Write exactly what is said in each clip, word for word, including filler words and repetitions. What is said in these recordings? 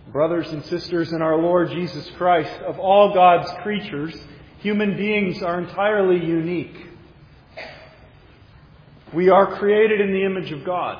Brothers and sisters in our Lord Jesus Christ, of all God's creatures, human beings are entirely unique. We are created in the image of God.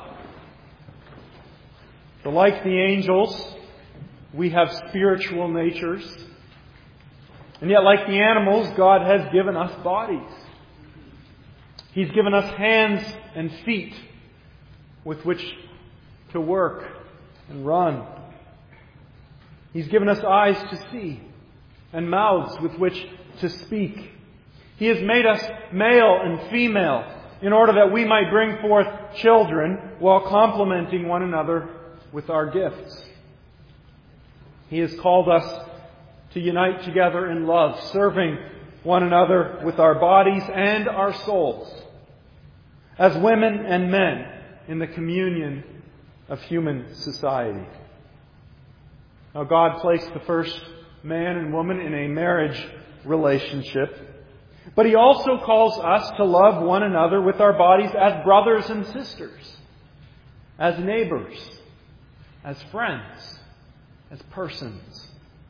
But like the angels, we have spiritual natures. And yet, like the animals, God has given us bodies. He's given us hands and feet with which to work and run. He's given us eyes to see and mouths with which to speak. He has made us male and female in order that we might bring forth children while complementing one another with our gifts. He has called us to unite together in love, serving one another with our bodies and our souls, as women and men in the communion of human society. Now, God placed the first man and woman in a marriage relationship, but He also calls us to love one another with our bodies as brothers and sisters, as neighbors, as friends, as persons.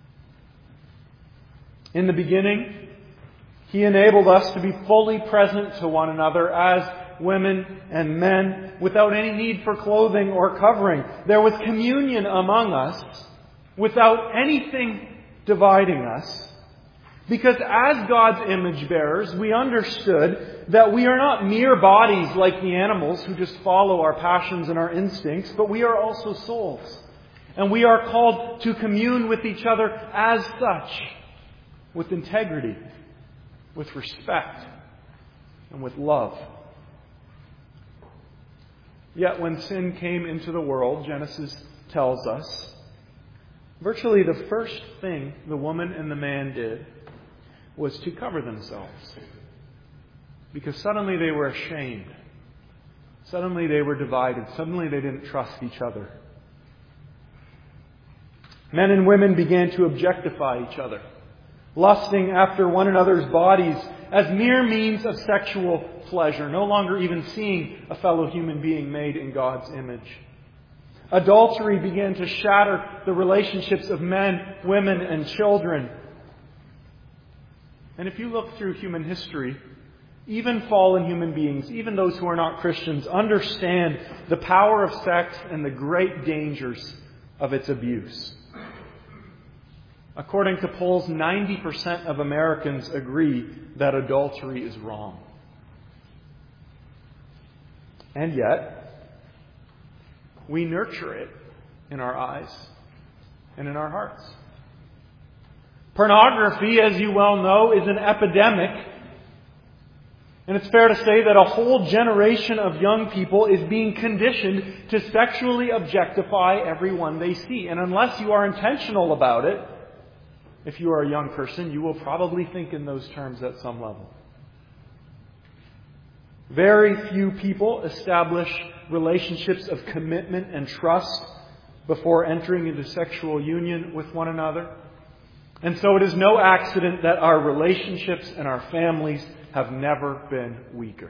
In the beginning, He enabled us to be fully present to one another as women and men without any need for clothing or covering. There was communion among us without anything dividing us. Because as God's image bearers, we understood that we are not mere bodies like the animals who just follow our passions and our instincts, but we are also souls. And we are called to commune with each other as such, with integrity, with respect, and with love. Yet when sin came into the world, Genesis tells us, virtually the first thing the woman and the man did was to cover themselves. Because suddenly they were ashamed. Suddenly they were divided. Suddenly they didn't trust each other. Men and women began to objectify each other, lusting after one another's bodies as mere means of sexual pleasure, no longer even seeing a fellow human being made in God's image. Adultery began to shatter the relationships of men, women, and children. And if you look through human history, even fallen human beings, even those who are not Christians, understand the power of sex and the great dangers of its abuse. According to polls, ninety percent of Americans agree that adultery is wrong. And yet, we nurture it in our eyes and in our hearts. Pornography, as you well know, is an epidemic. And it's fair to say that a whole generation of young people is being conditioned to sexually objectify everyone they see. And unless you are intentional about it, if you are a young person, you will probably think in those terms at some level. Very few people establish relationships of commitment and trust before entering into sexual union with one another. And so it is no accident that our relationships and our families have never been weaker.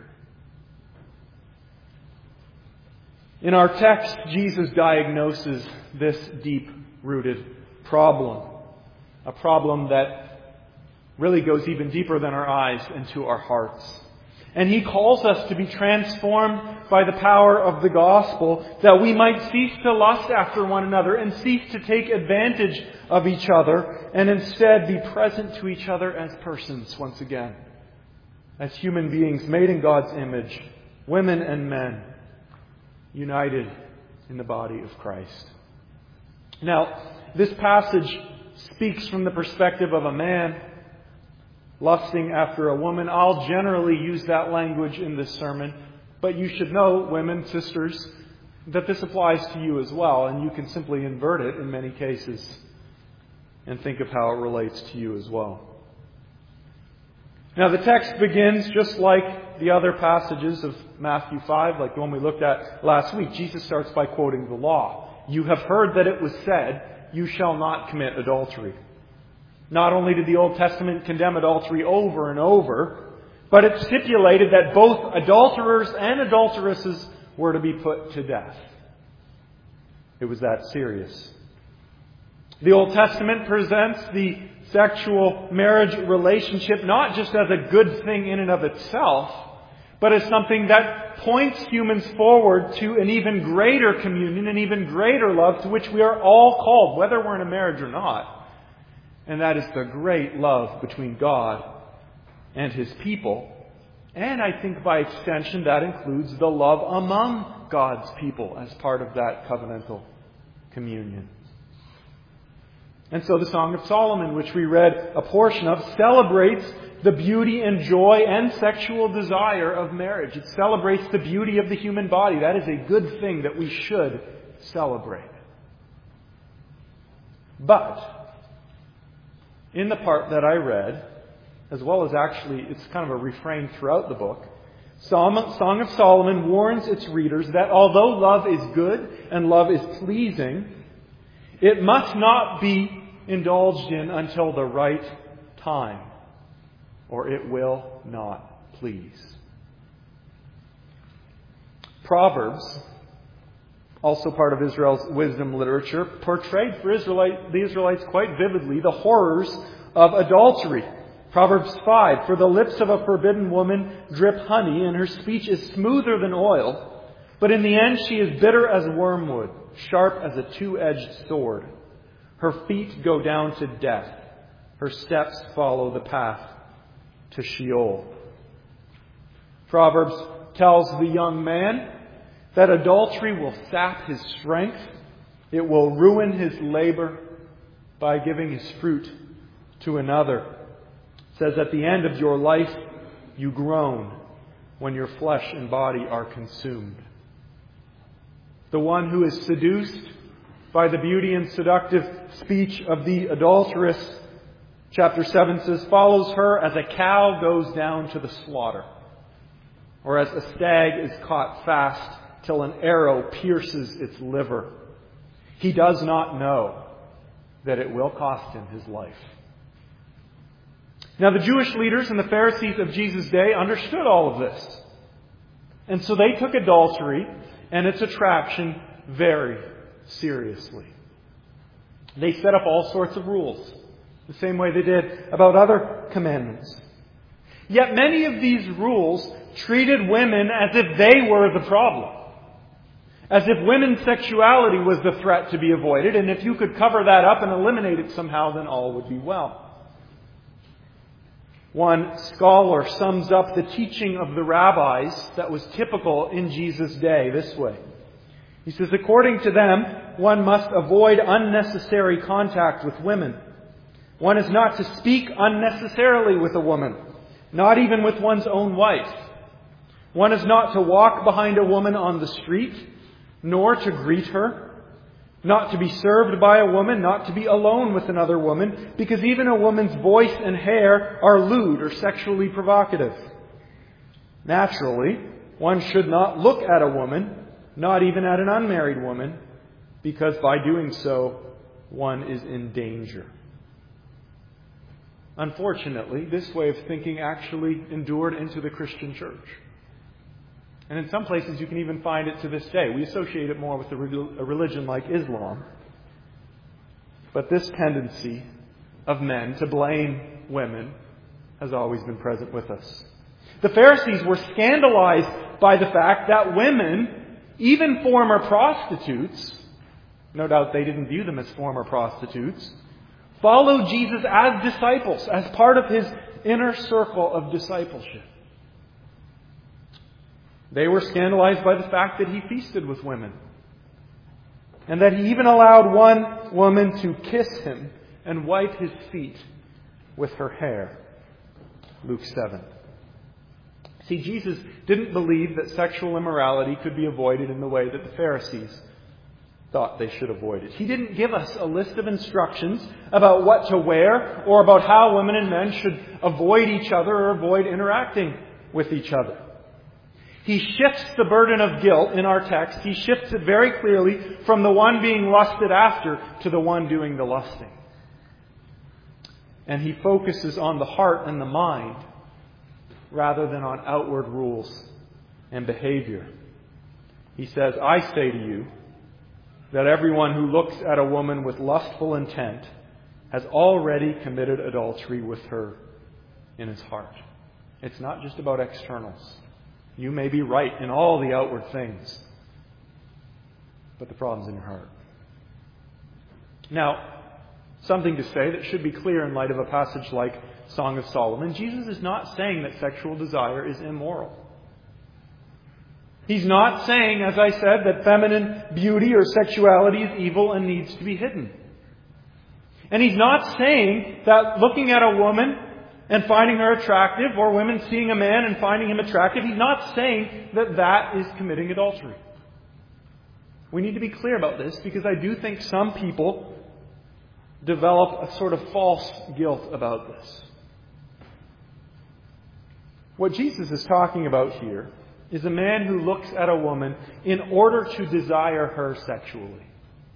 In our text, Jesus diagnoses this deep-rooted problem. A problem that really goes even deeper than our eyes into our hearts. And He calls us to be transformed by the power of the gospel, that we might cease to lust after one another and cease to take advantage of each other, and instead be present to each other as persons once again. As human beings made in God's image, women and men, united in the body of Christ. Now, this passage speaks from the perspective of a man lusting after a woman. I'll generally use that language in this sermon, but you should know, women, sisters, that this applies to you as well, and you can simply invert it in many cases and think of how it relates to you as well. Now, the text begins just like the other passages of Matthew five, like the one we looked at last week. Jesus starts by quoting the law. You have heard that it was said, you shall not commit adultery. Not only did the Old Testament condemn adultery over and over, but it stipulated that both adulterers and adulteresses were to be put to death. It was that serious. The Old Testament presents the sexual marriage relationship not just as a good thing in and of itself, but as something that points humans forward to an even greater communion, an even greater love to which we are all called, whether we're in a marriage or not. And that is the great love between God and His people. And I think by extension that includes the love among God's people as part of that covenantal communion. And so the Song of Solomon, which we read a portion of, celebrates the beauty and joy and sexual desire of marriage. It celebrates the beauty of the human body. That is a good thing that we should celebrate. But in the part that I read, as well as actually, it's kind of a refrain throughout the book, Song of Solomon warns its readers that although love is good and love is pleasing, it must not be indulged in until the right time, or it will not please. Proverbs, also part of Israel's wisdom literature, portrayed for Israelite, the Israelites quite vividly the horrors of adultery. Proverbs five, "For the lips of a forbidden woman drip honey, and her speech is smoother than oil, but in the end she is bitter as wormwood, sharp as a two-edged sword. Her feet go down to death. Her steps follow the path to Sheol." Proverbs tells the young man that adultery will sap his strength. It will ruin his labor by giving his fruit to another. It says, "At the end of your life, you groan when your flesh and body are consumed." The one who is seduced by the beauty and seductive speech of the adulteress, chapter seven says, follows her as a cow goes down to the slaughter, or as a stag is caught fast till an arrow pierces its liver. He does not know that it will cost him his life. Now, the Jewish leaders and the Pharisees of Jesus' day understood all of this. And so they took adultery and its attraction very seriously. They set up all sorts of rules, the same way they did about other commandments. Yet many of these rules treated women as if they were the problem. As if women's sexuality was the threat to be avoided, and if you could cover that up and eliminate it somehow, then all would be well. One scholar sums up the teaching of the rabbis that was typical in Jesus' day this way. He says, according to them, one must avoid unnecessary contact with women. One is not to speak unnecessarily with a woman, not even with one's own wife. One is not to walk behind a woman on the street, nor to greet her, not to be served by a woman, not to be alone with another woman, because even a woman's voice and hair are lewd or sexually provocative. Naturally, one should not look at a woman, not even at an unmarried woman, because by doing so, one is in danger. Unfortunately, this way of thinking actually endured into the Christian church. And in some places you can even find it to this day. We associate it more with a religion like Islam. But this tendency of men to blame women has always been present with us. The Pharisees were scandalized by the fact that women, even former prostitutes, no doubt they didn't view them as former prostitutes, followed Jesus as disciples, as part of his inner circle of discipleship. They were scandalized by the fact that he feasted with women, and that he even allowed one woman to kiss him and wipe his feet with her hair. Luke seven. See, Jesus didn't believe that sexual immorality could be avoided in the way that the Pharisees thought they should avoid it. He didn't give us a list of instructions about what to wear or about how women and men should avoid each other or avoid interacting with each other. He shifts the burden of guilt in our text. He shifts it very clearly from the one being lusted after to the one doing the lusting. And he focuses on the heart and the mind rather than on outward rules and behavior. He says, I say to you that everyone who looks at a woman with lustful intent has already committed adultery with her in his heart. It's not just about externals. You may be right in all the outward things, but the problem's in your heart. Now, something to say that should be clear in light of a passage like Song of Solomon. Jesus is not saying that sexual desire is immoral. He's not saying, as I said, that feminine beauty or sexuality is evil and needs to be hidden. And he's not saying that looking at a woman and finding her attractive, or women seeing a man and finding him attractive, he's not saying that that is committing adultery. We need to be clear about this, because I do think some people develop a sort of false guilt about this. What Jesus is talking about here is a man who looks at a woman in order to desire her sexually.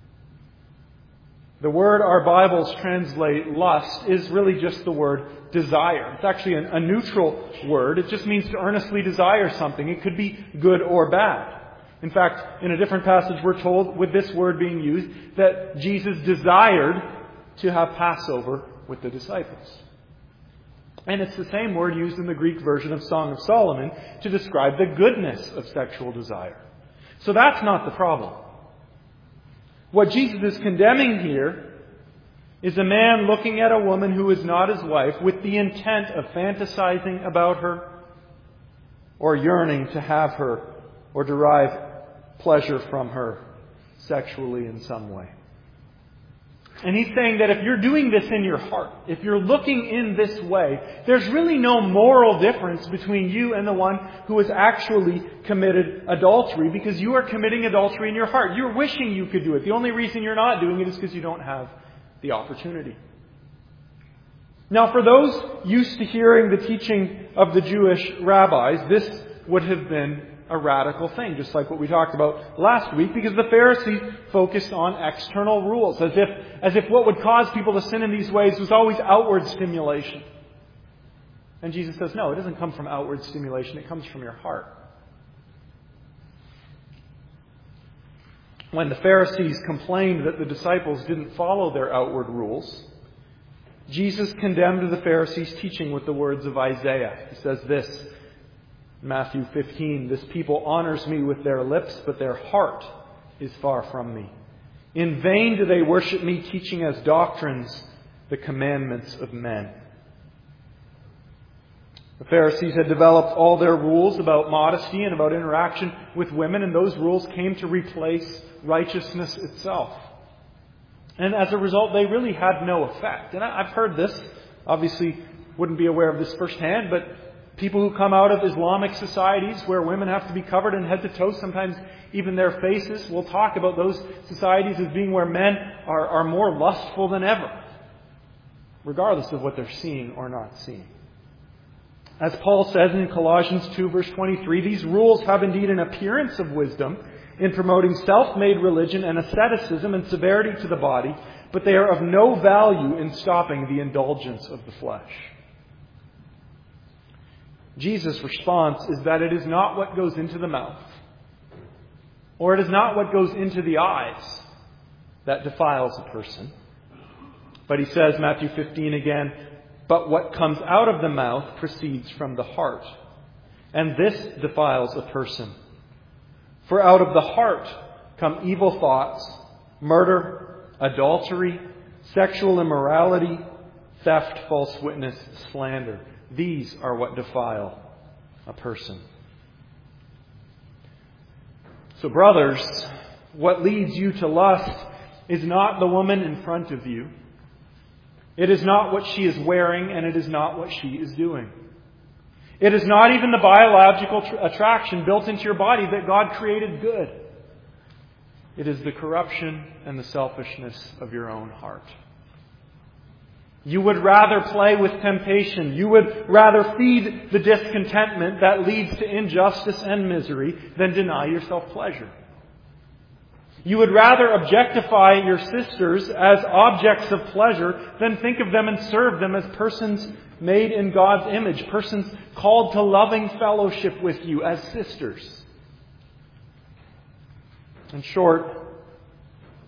The word our Bibles translate lust is really just the word desire. It's actually a, a neutral word. It just means to earnestly desire something. It could be good or bad. In fact, in a different passage we're told, with this word being used, that Jesus desired to have Passover with the disciples. And it's the same word used in the Greek version of Song of Solomon to describe the goodness of sexual desire. So that's not the problem. What Jesus is condemning here is a man looking at a woman who is not his wife with the intent of fantasizing about her, or yearning to have her, or derive pleasure from her sexually in some way. And he's saying that if you're doing this in your heart, if you're looking in this way, there's really no moral difference between you and the one who has actually committed adultery, because you are committing adultery in your heart. You're wishing you could do it. The only reason you're not doing it is because you don't have the opportunity. Now, for those used to hearing the teaching of the Jewish rabbis, this would have been a radical thing, just like what we talked about last week, because the Pharisees focused on external rules, as if, as if what would cause people to sin in these ways was always outward stimulation. And Jesus says, no, it doesn't come from outward stimulation, it comes from your heart. When the Pharisees complained that the disciples didn't follow their outward rules, Jesus condemned the Pharisees' teaching with the words of Isaiah. He says this, Matthew fifteen, "This people honors me with their lips, but their heart is far from me. In vain do they worship me, teaching as doctrines the commandments of men." The Pharisees had developed all their rules about modesty and about interaction with women, and those rules came to replace righteousness itself. And as a result, they really had no effect. And I've heard this, obviously wouldn't be aware of this firsthand, but people who come out of Islamic societies where women have to be covered in head to toe, sometimes even their faces, will talk about those societies as being where men are, are more lustful than ever, regardless of what they're seeing or not seeing. As Paul says in Colossians two, verse twenty-three, these rules have indeed an appearance of wisdom in promoting self-made religion and asceticism and severity to the body, but they are of no value in stopping the indulgence of the flesh. Jesus' response is that it is not what goes into the mouth, or it is not what goes into the eyes that defiles a person. But he says, Matthew fifteen again, "But what comes out of the mouth proceeds from the heart, and this defiles a person. For out of the heart come evil thoughts, murder, adultery, sexual immorality, theft, false witness, slander. These are what defile a person." So, brothers, what leads you to lust is not the woman in front of you. It is not what she is wearing, and it is not what she is doing. It is not even the biological tr- attraction built into your body that God created good. It is the corruption and the selfishness of your own heart. You would rather play with temptation. You would rather feed the discontentment that leads to injustice and misery than deny yourself pleasure. You would rather objectify your sisters as objects of pleasure than think of them and serve them as persons made in God's image, persons called to loving fellowship with you as sisters. In short,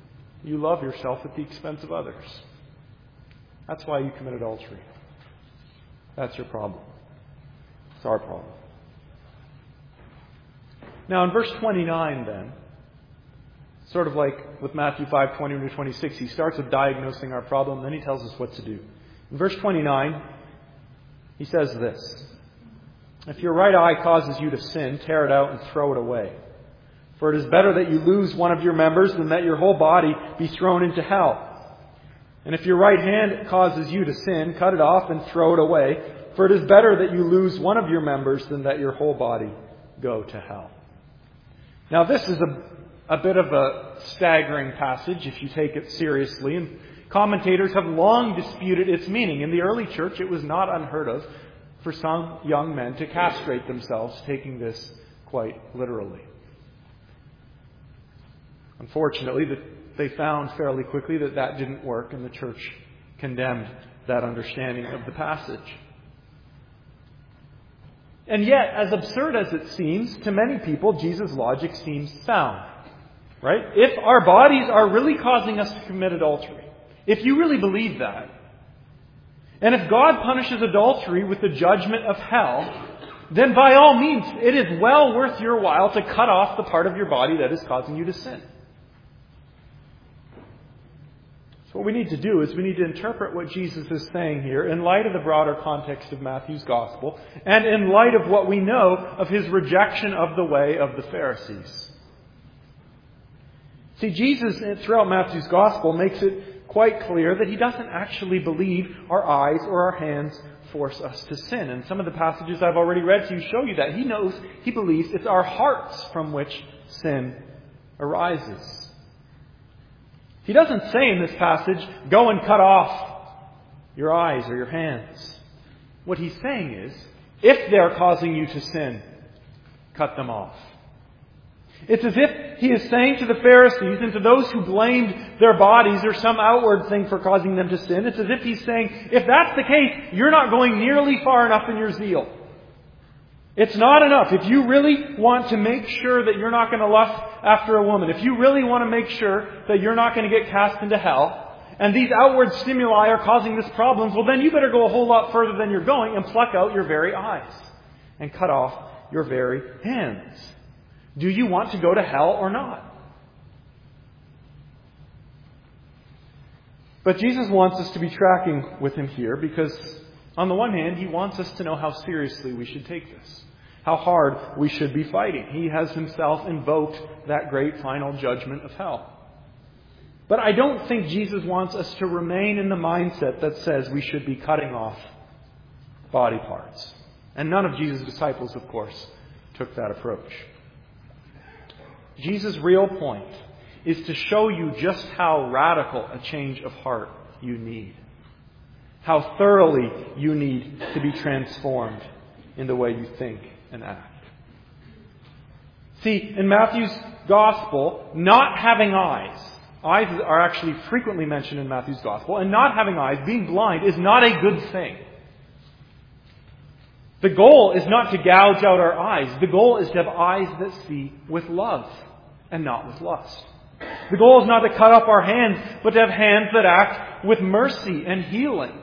You love yourself at the expense of others. That's why you commit adultery. That's your problem. It's our problem. Now in verse twenty-nine then, sort of like with Matthew five, twenty to twenty-six, he starts with diagnosing our problem, then he tells us what to do. In verse twenty-nine, he says this: "If your right eye causes you to sin, tear it out and throw it away. For it is better that you lose one of your members than that your whole body be thrown into hell. And if your right hand causes you to sin, cut it off and throw it away. For it is better that you lose one of your members than that your whole body go to hell." Now this is a, a bit of a staggering passage if you take it seriously. And commentators have long disputed its meaning. In the early church, it was not unheard of for some young men to castrate themselves, taking this quite literally. Unfortunately, they found fairly quickly that that didn't work, and the church condemned that understanding of the passage. And yet, as absurd as it seems, to many people, Jesus' logic seems sound. Right? If our bodies are really causing us to commit adultery, if you really believe that, and if God punishes adultery with the judgment of hell, then by all means, it is well worth your while to cut off the part of your body that is causing you to sin. So what we need to do is we need to interpret what Jesus is saying here in light of the broader context of Matthew's Gospel and in light of what we know of his rejection of the way of the Pharisees. See, Jesus, throughout Matthew's Gospel, makes it quite clear that he doesn't actually believe our eyes or our hands force us to sin. And some of the passages I've already read to you show you that. He knows, he believes it's our hearts from which sin arises. He doesn't say in this passage, go and cut off your eyes or your hands. What he's saying is, if they're causing you to sin, cut them off. It's as if he is saying to the Pharisees and to those who blamed their bodies or some outward thing for causing them to sin, it's as if he's saying, if that's the case, you're not going nearly far enough in your zeal. It's not enough. If you really want to make sure that you're not going to lust after a woman, if you really want to make sure that you're not going to get cast into hell, and these outward stimuli are causing this problem, well then you better go a whole lot further than you're going and pluck out your very eyes and cut off your very hands. Do you want to go to hell or not? But Jesus wants us to be tracking with him here because, on the one hand, he wants us to know how seriously we should take this, how hard we should be fighting. He has himself invoked that great final judgment of hell. But I don't think Jesus wants us to remain in the mindset that says we should be cutting off body parts. And none of Jesus' disciples, of course, took that approach. Jesus' real point is to show you just how radical a change of heart you need. How thoroughly you need to be transformed in the way you think and act. See, in Matthew's Gospel, not having eyes, eyes are actually frequently mentioned in Matthew's Gospel, and not having eyes, being blind, is not a good thing. The goal is not to gouge out our eyes. The goal is to have eyes that see with love and not with lust. The goal is not to cut off our hands, but to have hands that act with mercy and healing.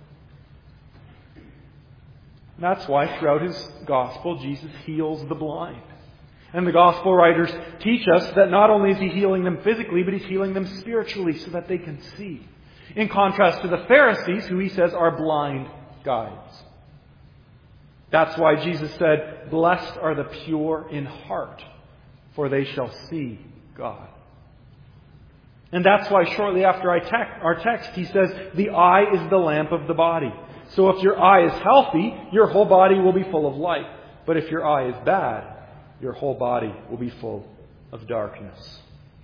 That's why throughout his Gospel, Jesus heals the blind. And the Gospel writers teach us that not only is he healing them physically, but he's healing them spiritually so that they can see. In contrast to the Pharisees, who he says are blind guides. That's why Jesus said, "Blessed are the pure in heart, for they shall see God." And that's why shortly after our text, he says, the eye is the lamp of the body. So if your eye is healthy, your whole body will be full of light. But if your eye is bad, your whole body will be full of darkness.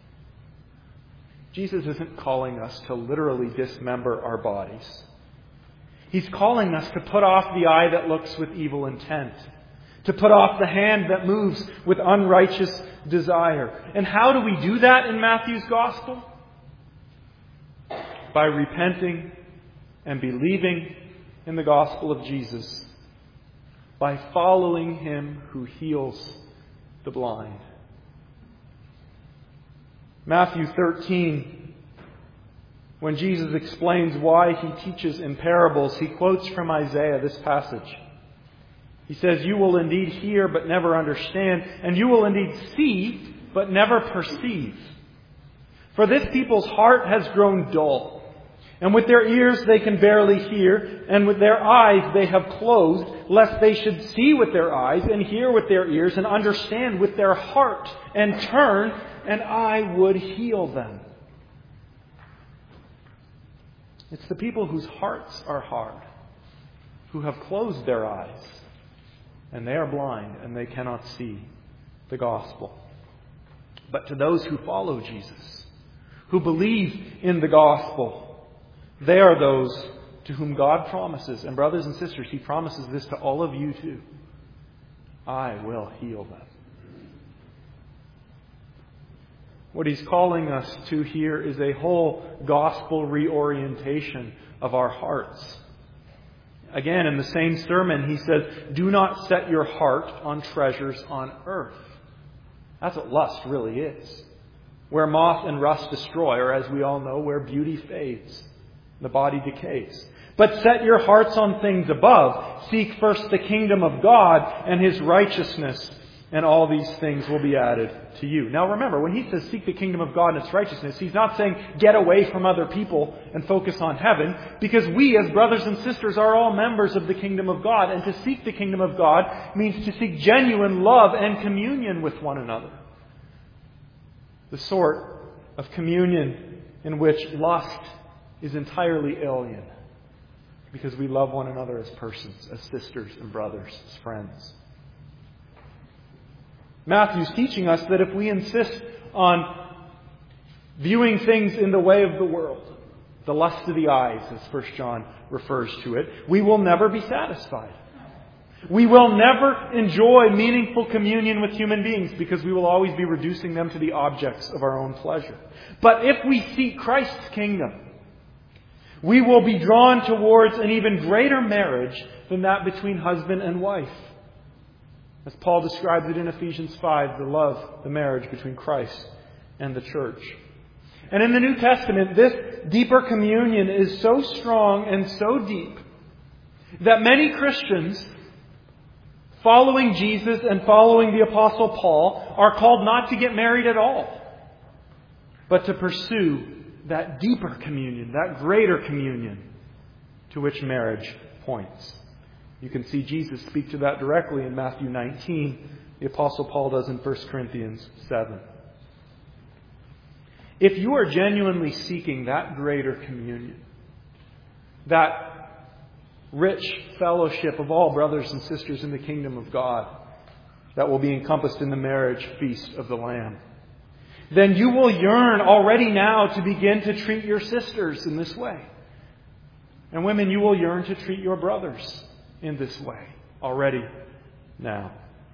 Jesus isn't calling us to literally dismember our bodies. He's calling us to put off the eye that looks with evil intent. To put off the hand that moves with unrighteous desire. And how do we do that in Matthew's Gospel? By repenting and believing in the gospel of Jesus. By following him who heals the blind. Matthew thirteen when Jesus explains why He teaches in parables, He quotes from Isaiah this passage. He says, "You will indeed hear but never understand, and you will indeed see but never perceive. For this people's heart has grown dull, and with their ears they can barely hear, and with their eyes they have closed, lest they should see with their eyes, and hear with their ears, and understand with their heart, and turn, and I would heal them." It's the people whose hearts are hard, who have closed their eyes, and they are blind, and they cannot see the gospel. But to those who follow Jesus, who believe in the gospel, they are those to whom God promises, and brothers and sisters, He promises this to all of you too, I will heal them. What He's calling us to here is a whole gospel reorientation of our hearts. Again, in the same sermon, He says, "Do not set your heart on treasures on earth." That's what lust really is. Where moth and rust destroy, or as we all know, where beauty fades, the body decays. "But set your hearts on things above. Seek first the kingdom of God and His righteousness, and all these things will be added to you." Now remember, when He says seek the kingdom of God and its righteousness, He's not saying get away from other people and focus on heaven, because we as brothers and sisters are all members of the kingdom of God. And to seek the kingdom of God means to seek genuine love and communion with one another. The sort of communion in which lust is entirely alien, because we love one another as persons, as sisters and brothers, as friends. Matthew's teaching us that if we insist on viewing things in the way of the world, the lust of the eyes, as First John refers to it, we will never be satisfied. We will never enjoy meaningful communion with human beings, because we will always be reducing them to the objects of our own pleasure. But if we seek Christ's kingdom, we will be drawn towards an even greater marriage than that between husband and wife. As Paul describes it in Ephesians five, the love, the marriage between Christ and the church. And in the New Testament, this deeper communion is so strong and so deep that many Christians following Jesus and following the Apostle Paul are called not to get married at all, but to pursue that deeper communion, that greater communion to which marriage points. You can see Jesus speak to that directly in Matthew nineteen. The Apostle Paul does in First Corinthians seven. If you are genuinely seeking that greater communion, that rich fellowship of all brothers and sisters in the kingdom of God that will be encompassed in the marriage feast of the Lamb, then you will yearn already now to begin to treat your sisters in this way. And women, you will yearn to treat your brothers in this way already now.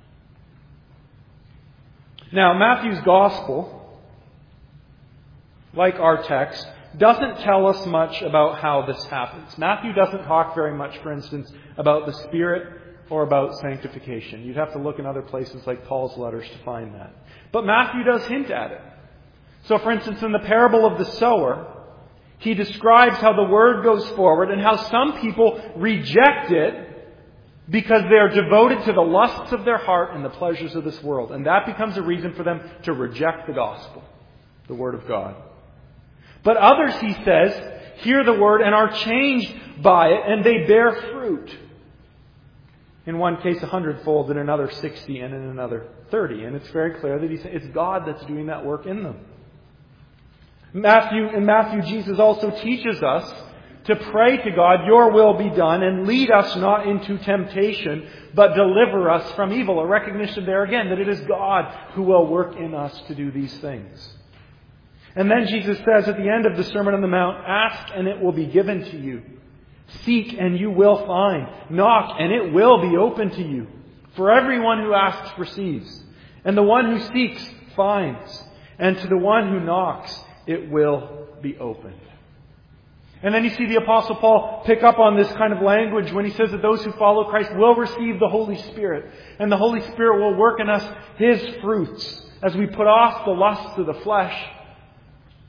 Now, Matthew's Gospel, like our text, doesn't tell us much about how this happens. Matthew doesn't talk very much, for instance, about the Spirit or about sanctification. You'd have to look in other places like Paul's letters to find that. But Matthew does hint at it. So, for instance, in the parable of the sower, he describes how the word goes forward and how some people reject it because they are devoted to the lusts of their heart and the pleasures of this world. And that becomes a reason for them to reject the gospel, the word of God. But others, he says, hear the word and are changed by it, and they bear fruit. In one case, a hundredfold, in another sixty, and in another thirty. And it's very clear that he says it's God that's doing that work in them. Matthew, in Matthew, Jesus also teaches us to pray to God, your will be done, and lead us not into temptation, but deliver us from evil. A recognition there again that it is God who will work in us to do these things. And then Jesus says at the end of the Sermon on the Mount, ask and it will be given to you. Seek and you will find. Knock and it will be open to you. For everyone who asks receives. And the one who seeks finds. And to the one who knocks it will be opened. And then you see the Apostle Paul pick up on this kind of language when he says that those who follow Christ will receive the Holy Spirit. And the Holy Spirit will work in us His fruits as we put off the lusts of the flesh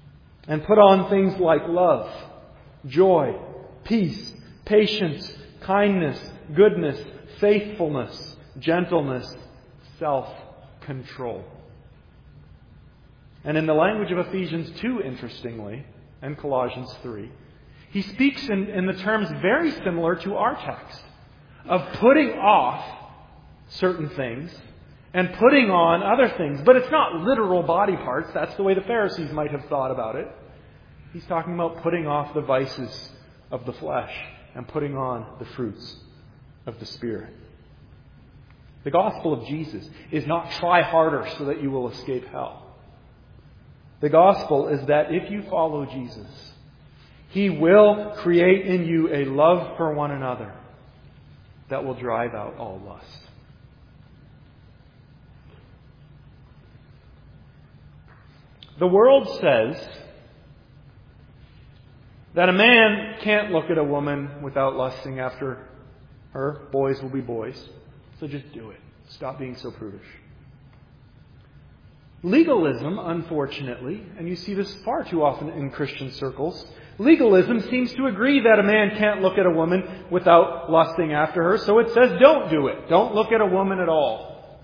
And put on things like love, joy, peace, patience, kindness, goodness, faithfulness, gentleness, self-control. And in the language of Ephesians two, interestingly, and Colossians three, he speaks in, in the terms very similar to our text of putting off certain things and putting on other things. But it's not literal body parts. That's the way the Pharisees might have thought about it. He's talking about putting off the vices of the flesh and putting on the fruits of the Spirit. The gospel of Jesus is not try harder so that you will escape hell. The gospel is that if you follow Jesus, He will create in you a love for one another that will drive out all lust. The world says that a man can't look at a woman without lusting after her. Boys will be boys. So just do it. Stop being so prudish. Legalism, unfortunately, and you see this far too often in Christian circles, legalism seems to agree that a man can't look at a woman without lusting after her, so it says don't do it. Don't look at a woman at all.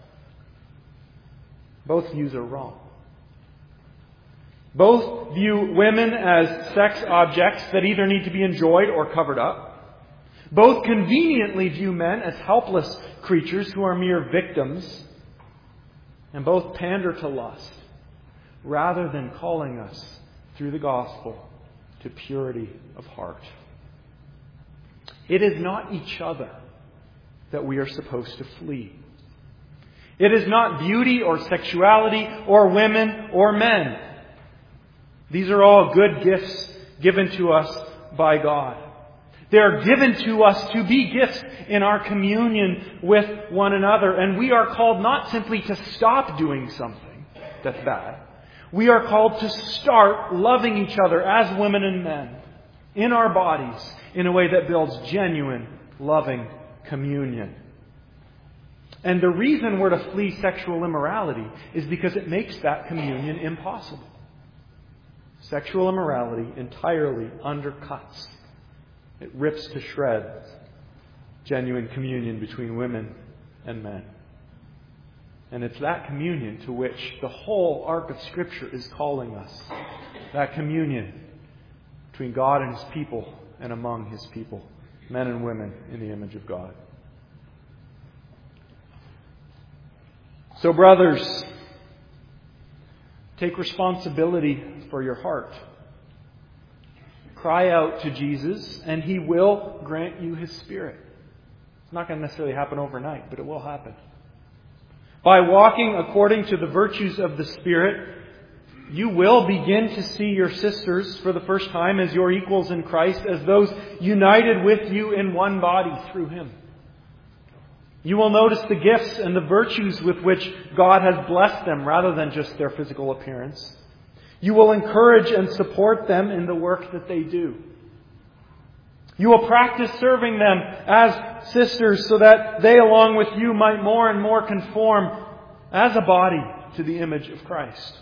Both views are wrong. Both view women as sex objects that either need to be enjoyed or covered up. Both conveniently view men as helpless creatures who are mere victims. And both pander to lust rather than calling us through the gospel to purity of heart. It is not each other that we are supposed to flee. It is not beauty or sexuality or women or men. These are all good gifts given to us by God. They are given to us to be gifts in our communion with one another. And we are called not simply to stop doing something that's bad. We are called to start loving each other as women and men in our bodies in a way that builds genuine, loving communion. And the reason we're to flee sexual immorality is because it makes that communion impossible. Sexual immorality entirely undercuts, it rips to shreds genuine communion between women and men. And it's that communion to which the whole arc of Scripture is calling us. That communion between God and His people and among His people, men and women in the image of God. So, brothers, take responsibility for your heart. Cry out to Jesus, and He will grant you His Spirit. It's not going to necessarily happen overnight, but it will happen. By walking according to the virtues of the Spirit, you will begin to see your sisters for the first time as your equals in Christ, as those united with you in one body through Him. You will notice the gifts and the virtues with which God has blessed them rather than just their physical appearance. You will encourage and support them in the work that they do. You will practice serving them as sisters so that they, along with you, might more and more conform as a body to the image of Christ.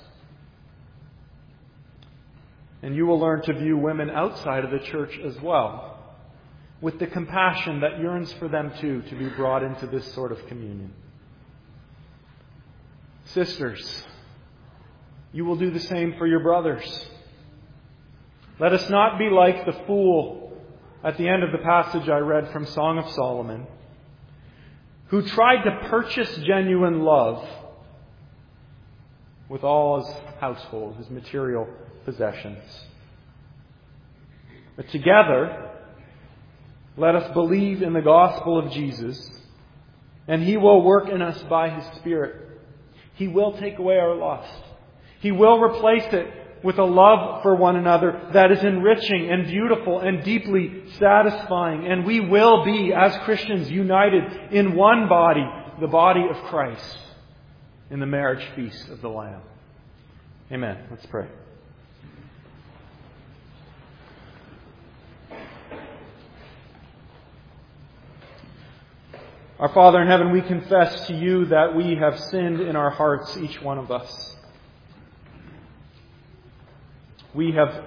And you will learn to view women outside of the church as well, with the compassion that yearns for them too to be brought into this sort of communion. Sisters, you will do the same for your brothers. Let us not be like the fool at the end of the passage I read from Song of Solomon, who tried to purchase genuine love with all his household, his material possessions. But together, let us believe in the gospel of Jesus, and He will work in us by His Spirit. He will take away our lust. He will replace it with a love for one another that is enriching and beautiful and deeply satisfying. And we will be, as Christians, united in one body, the body of Christ, in the marriage feast of the Lamb. Amen. Let's pray. Our Father in heaven, we confess to You that we have sinned in our hearts, each one of us. we have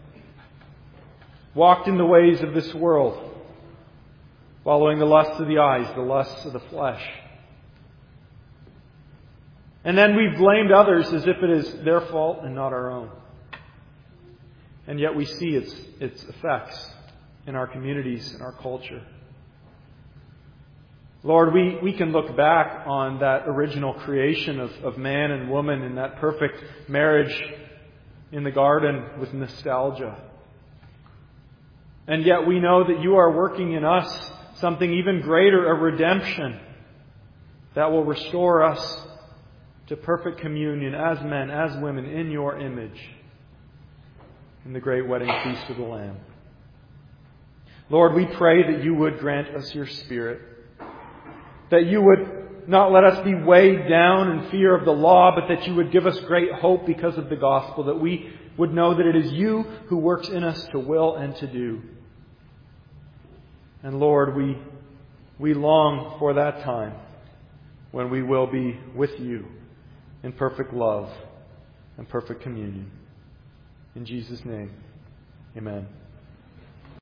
walked in the ways of this world, following the lusts of the eyes, the lusts of the flesh. And then we've blamed others as if it is their fault and not our own. And yet we see its, its effects in our communities, in our culture. Lord, we, we can look back on that original creation of, of man and woman and that perfect marriage in the garden with nostalgia. And yet we know that you are working in us something even greater, a redemption that will restore us to perfect communion as men, as women, in your image in the great wedding feast of the Lamb. Lord, we pray that you would grant us your Spirit, that you would not let us be weighed down in fear of the law, but that you would give us great hope because of the gospel, that we would know that it is you who works in us to will and to do. And Lord, we, we long for that time when we will be with you in perfect love and perfect communion. In Jesus' name, amen.